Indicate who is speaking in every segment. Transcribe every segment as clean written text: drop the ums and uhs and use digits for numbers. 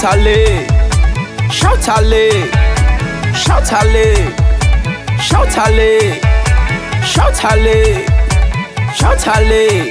Speaker 1: allez, shout allez, shout allez, shout allez, shout allez, shout allez,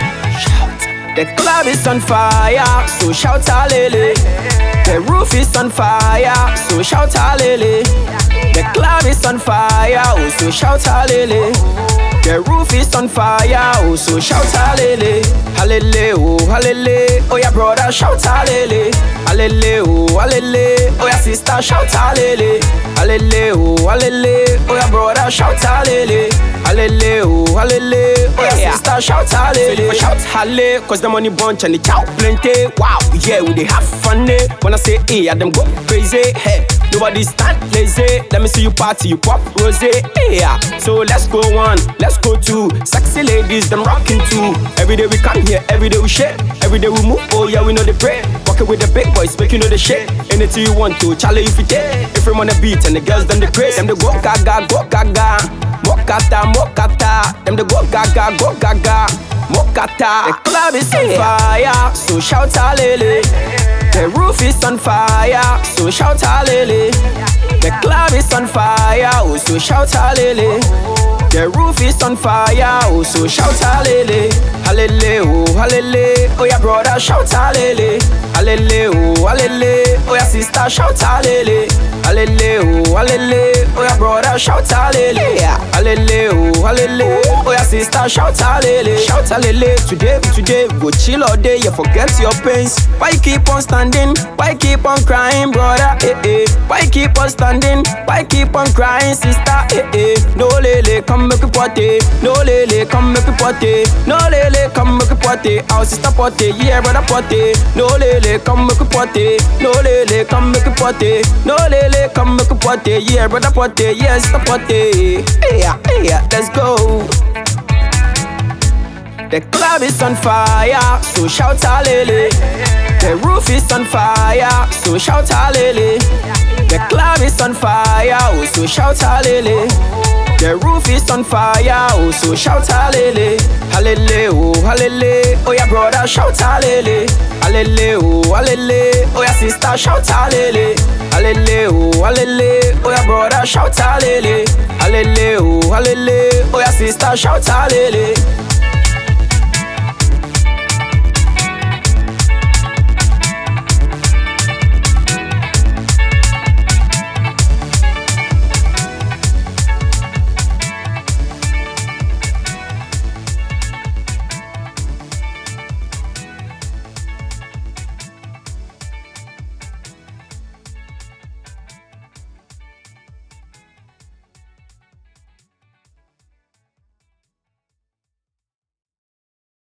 Speaker 1: shout. The club is on fire, so shout allez. The roof is on fire, so shout allez. The club is on fire, oh so shout allez. The roof is on fire, oh so shout allele. Allele, oh allele. Oh yeah brother, shout allele. Allele, oh allele. Oh yeah sister, shout allele. Allele, oh allele. Oh yeah brother, shout allele. Allele, oh allele. Oh yeah sister, shout allele. So shout halle, cause the money bunch and the chow plenty. Wow, yeah, we they have fun eh. When I say hey, yeah, them go crazy. Hey, nobody stand lazy. Let me see you party, you pop rose. Hey, yeah. So let's go one, let's go two. Sexy ladies, them rocking too. Every day we come here, every day we share. Every day we move, oh yeah, we know the pray. Walking with the big boys, make you know the shit. Anything you want to, Charlie if you dare. If I'm on the beat and the girls, them the craze. Them the go gaga, go gaga. Mokata, mokata. Them the go gaga, go gaga. Mokata. The club is on fire, so shout allele. The roof is on fire, so shout allele. The club is on fire, oh so shout allele. The roof is on fire, oh so shout allele. Allele, oh allele. Oh yeah brother, shout allele. Allele, oh allele. Oh yeah sister, shout allele. Allele, oh allele. Oh yeah brother, shout allele. Allele, oh allele. Oh yeah sister, shout allele. Shout allele. Today we go chill all day, you forget your pains. Why you keep on standing? Why you keep on crying, brother? Why you keep on standing? Why you keep on crying, sister? No lele, come make a party. No lele, come make a party. No lele, come make a party. Our sister party, yeah brother party. No lele, come make a party. No lele, come make a party. No lele, come make a party. Yeah brother party, yeah sister party. Yeah, let's go. The club is on fire, so shout allele. The roof is on fire, so shout allele. The club is on fire, oh so shout allele. The roof is on fire, oh so shout allele. Allele, oh allele. Oh yeah brother, shout allele. Allele, oh allele. Oh yeah sister, shout allele. Allele, oh allele. Oh yeah brother, shout allele. Allele, oh allele. Oh yeah sister, shout allele.